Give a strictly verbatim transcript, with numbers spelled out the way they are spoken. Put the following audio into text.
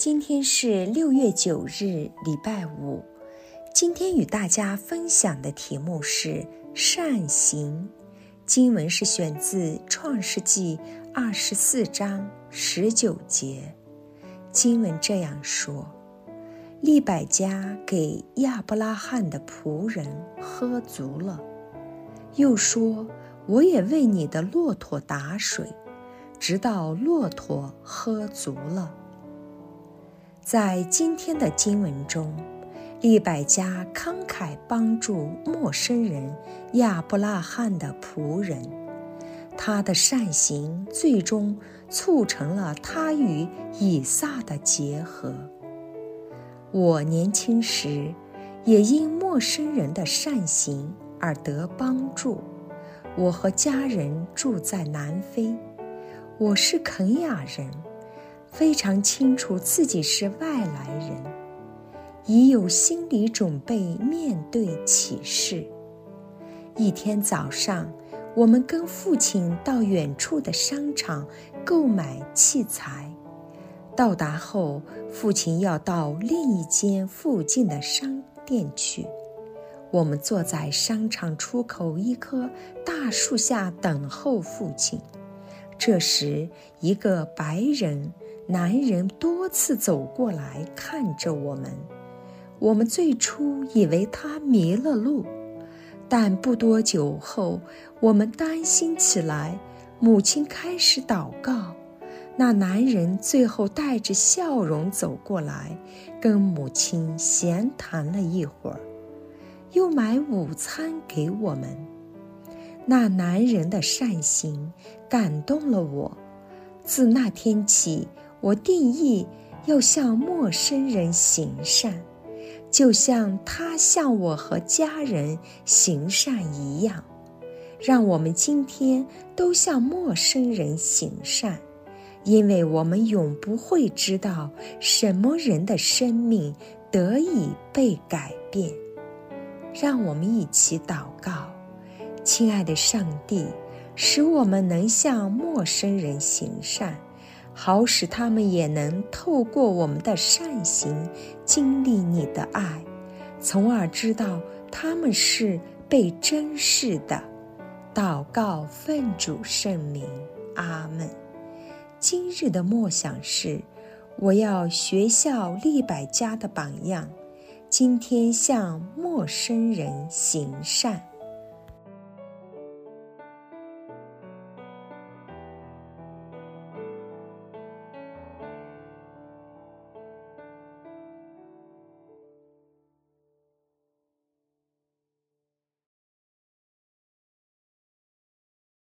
今天是六月九日，礼拜五。今天与大家分享的题目是善行。经文是选自创世纪二十四章十九节。经文这样说：利百加给亚伯拉罕的仆人喝足了，又说，我也为你的骆驼打水，直到骆驼喝足了。在今天的经文中，利百加慷慨帮助陌生人亚伯拉罕的仆人，他的善行最终促成了他与以撒的结合。我年轻时也因陌生人的善行而得帮助。我和家人住在南非，我是肯亚人，非常清楚自己是外来人，已有心理准备面对启示。一天早上，我们跟父亲到远处的商场购买器材。到达后，父亲要到另一间附近的商店去。我们坐在商场出口一棵大树下等候父亲。这时，一个白人男人多次走过来看着我们。我们最初以为他迷了路，但不多久后，我们担心起来。母亲开始祷告，那男人最后带着笑容走过来，跟母亲闲谈了一会儿，又买午餐给我们。那男人的善行感动了我，自那天起，我定义要向陌生人行善，就像他向我和家人行善一样。让我们今天都向陌生人行善，因为我们永不会知道什么人的生命得以被改变。让我们一起祷告。亲爱的上帝，使我们能向陌生人行善，好使他们也能透过我们的善行经历你的爱，从而知道他们是被珍视的。祷告奉主圣名，阿们。今日的默想是，我要学效利百加的榜样，今天向陌生人行善。